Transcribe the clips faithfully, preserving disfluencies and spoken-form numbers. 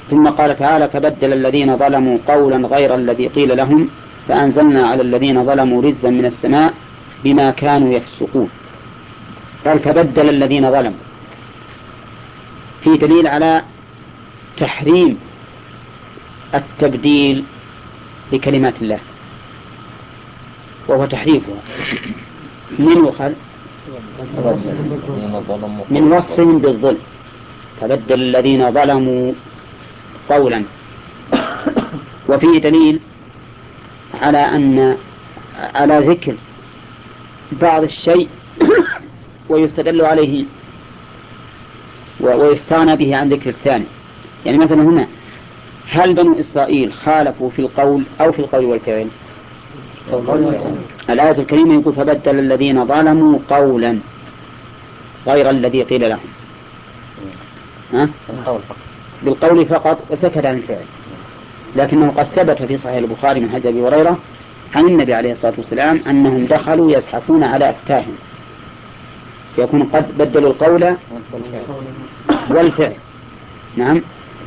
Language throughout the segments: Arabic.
ثم قال تعالى فبدل الذين ظلموا قولا غير الذي قيل لهم فأنزلنا على الذين ظلموا رجزا من السماء بما كانوا يفسقون. قال فبدل الذين ظلموا، في دليل على تحريم التبديل لكلمات الله، وهو تحريفها من وخل من وصفهم بالظلم. فبدل الذين ظلموا قولا. وفيه دليل على أن على ذكر بعض الشيء ويستدل عليه ويستغنى به عن ذكر الثاني. يعني مثلا هنا هل بنو إسرائيل خالفوا في القول أو في القول والفعل؟ الآية الكريمة يقول فبدل الذين ظلموا قولا غير الذي قيل لهم، ها؟ بالقول فقط وسكت عن الفعل. لكنه قد ثبت في صحيح البخاري من حديث أبي هريرة عن النبي عليه الصلاة والسلام أنهم دخلوا يزحفون على أستاهم، يكون قد بدلوا القول والفعل. نعم.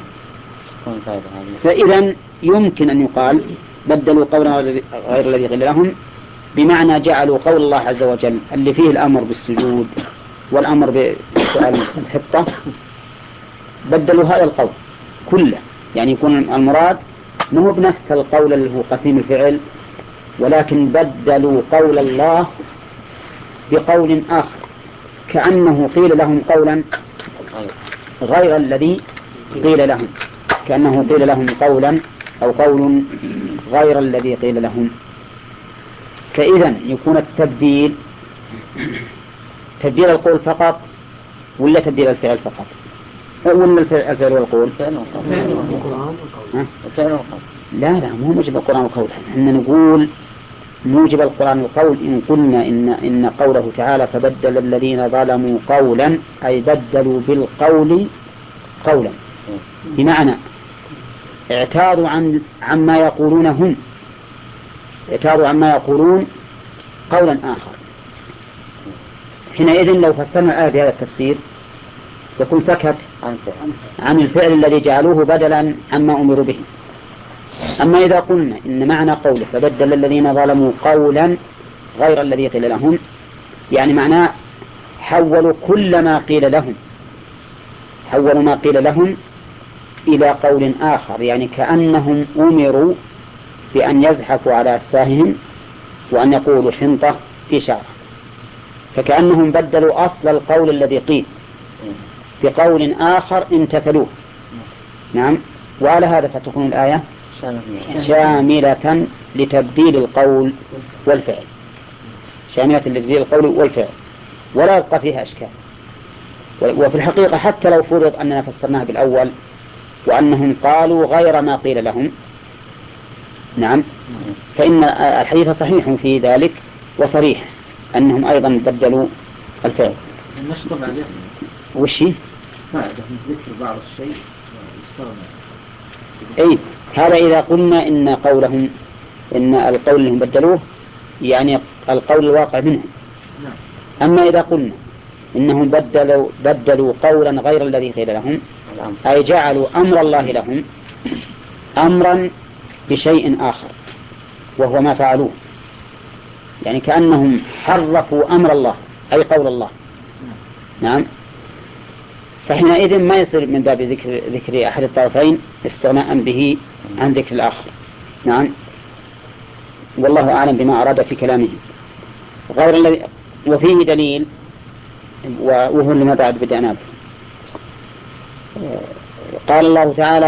فإذا يمكن أن يقال بدلوا قولا غير الذي قيل لهم، بمعنى جعلوا قول الله عز وجل اللي فيه الأمر بالسجود والأمر بسؤال الحطة، بدلوا هذا القول كله. يعني يكون المراد مو بنفس القول اللي هو قسيم الفعل، ولكن بدلوا قول الله بقول آخر، كأنه قيل لهم قولا غير الذي قيل لهم، كأنه قيل لهم قولا أو قول غير الذي قيل لهم. فإذا يكون التبديل تبديل القول فقط ولا تبديل الفعل فقط؟ ولا الفعل والقول؟ لا لا مو موجب القرآن والقول. احنا نقول موجب القرآن والقول إن قلنا إن إن قوله تعالى فبدل الذين ظلموا قولا أي بدلوا بالقول قولا، بمعنى اعتاضوا عن عما يقولون هم، اعتاضوا عما يقولون قولا آخر. حينئذ لو فسرنا الآية بهذا التفسير يكون سكت عن الفعل الذي جعلوه بدلا عما أمروا به. أما إذا قلنا إن معنى قوله فبدل الذين ظلموا قولا غير الذي قيل لهم، يعني معناه حولوا كل ما قيل لهم، حولوا ما قيل لهم إلى قول آخر، يعني كأنهم أمروا بأن يزحفوا على أساههم وأن يقولوا حنطة في شعر، فكأنهم بدلوا أصل القول الذي قيل بقول آخر امتثلوه. نعم. وعلى هذا فتكون الآية شاملة لتبديل القول والفعل، شاملة لتبديل القول والفعل ولا يبقى فيها أشكال. وفي الحقيقة حتى لو فرض أننا فسرناها بالأول وأنهم قالوا غير ما قيل لهم، نعم، فإن الحديث صحيح في ذلك وصريح أنهم أيضا بدلوا الفعل. نشطب عليه وشي فائدة من ذكر بعض الشيء. أي هذا إذا قلنا إن قولهم إن القول اللي هم بدلوه يعني القول الواقع منهم. أما إذا قلنا إنهم بدلوا بدلوا قولا غير الذي قيل لهم، أي جعلوا أمر الله لهم أمرا بشيء آخر وهو ما فعلوه، يعني كأنهم حرفوا أمر الله أي قول الله. نعم. فحينئذ ما يصير من باب ذكر ذكر أحد الطرفين استغناء به عن ذكر الآخر. نعم. والله أعلم بما أراد في كلامه غير الذي. وفيه دليل وهو لما بعد بدأنا. قال الله تعالى